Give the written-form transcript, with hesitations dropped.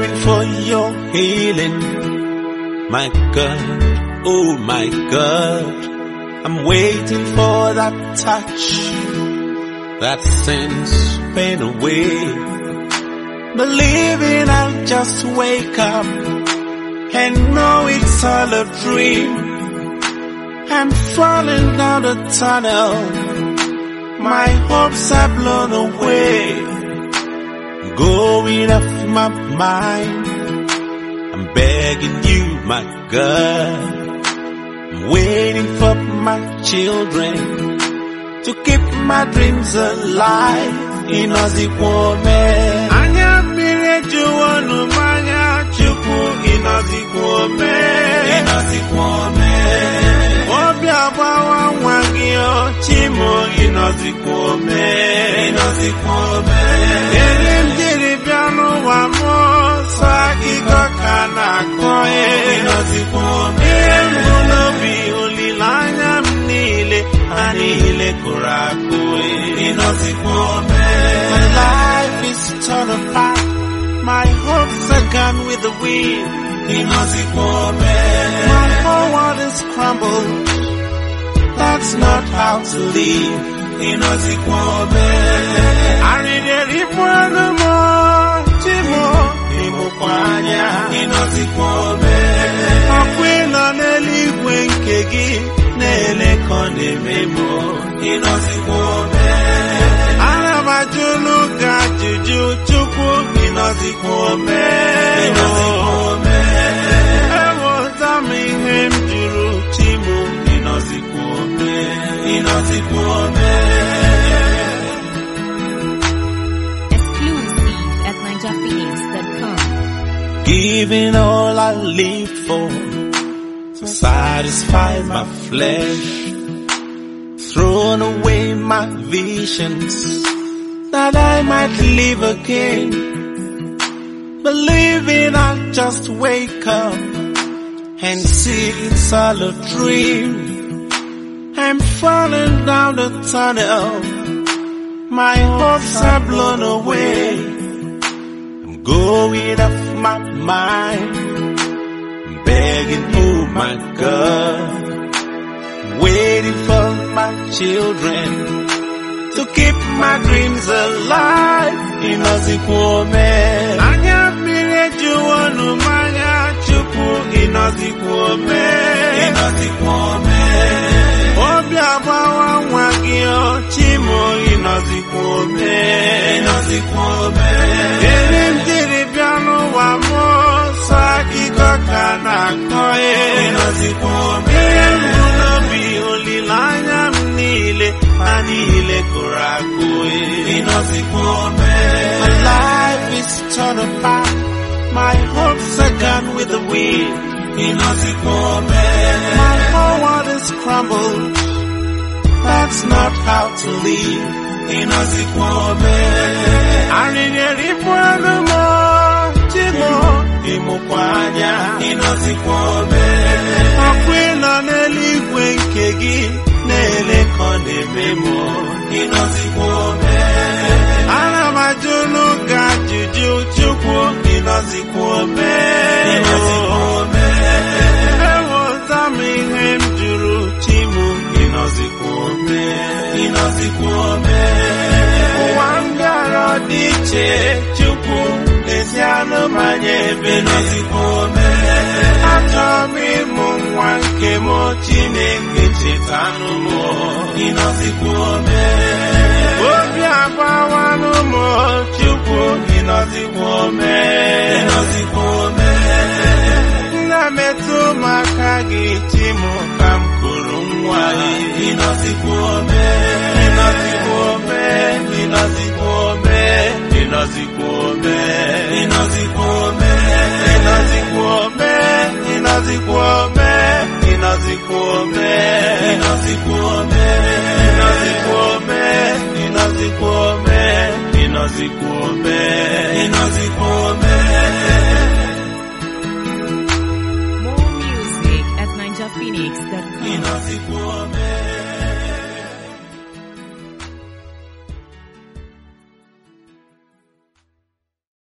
waiting for your healing. My God, oh my God, I'm waiting for that touch that sends pain away. Believing I'll just wake up and know it's all a dream. I'm falling down the tunnel, my hopes are blown away. Going off my mind, I'm begging you, my God. I'm waiting for my children to keep my dreams alive. Inozikome anya mire juwanu manya chuku. Inozikome obi abawa wangio chimo. Inozikome elimjiri bianu wamo sakiko kana koe. Inozikome emunobi ulilanya mnile anile kurakoe. Inozikome my life is torn apart, my hopes are gone with the wind. Inozikome my whole world is crumbled, that's not how to live. Inozikome arideripuanu mo chimo imukwanya. Inozikome akwina neligwe nkegi nelekone memo. Inozikome anabajulu gajuju chukwu. Inozikome ewo zami hem juru chimo. Inozikome Exclusive at NigerPhoenix.com. Giving all I live for to satisfy my flesh, thrown away my visions that I might live again. Believing I'll just wake up and see it's all a dream. I'm falling down the tunnel, my hopes are blown away. I'm going off my mind, I'm begging, oh my God, I'm waiting for my children to keep my dreams alive. Inozikome anya mire juwanu manya chuku. Inozikome obi abawa wangio chimo. Inozikome elimjiri bianu wamo sakiko kana koe. Inozikome emunobi ulilanya mnile anile kurakoe. Inozikome my life is torn apart, my hopes are gone with the wind. Inozikome my whole world is crumbled, that's not how to live. Inozikome arideripuanu mo chimo imukwanya. Inozikome akwina neligwe nkegi nelekone memo. Inozikome anamajulu gajuju chukwu. Inozikome ewo zami hem juru chimo. Inozikome wangaro diche chukwu esiano manyebe. Inozikome atomi mwanke mo chineke chetanu mo. Inozikome obi abawanu mo chukwu. Inozikome nametu makagi chimo kamkuru mwali. Inozikome More music at NigerPhoenix.com.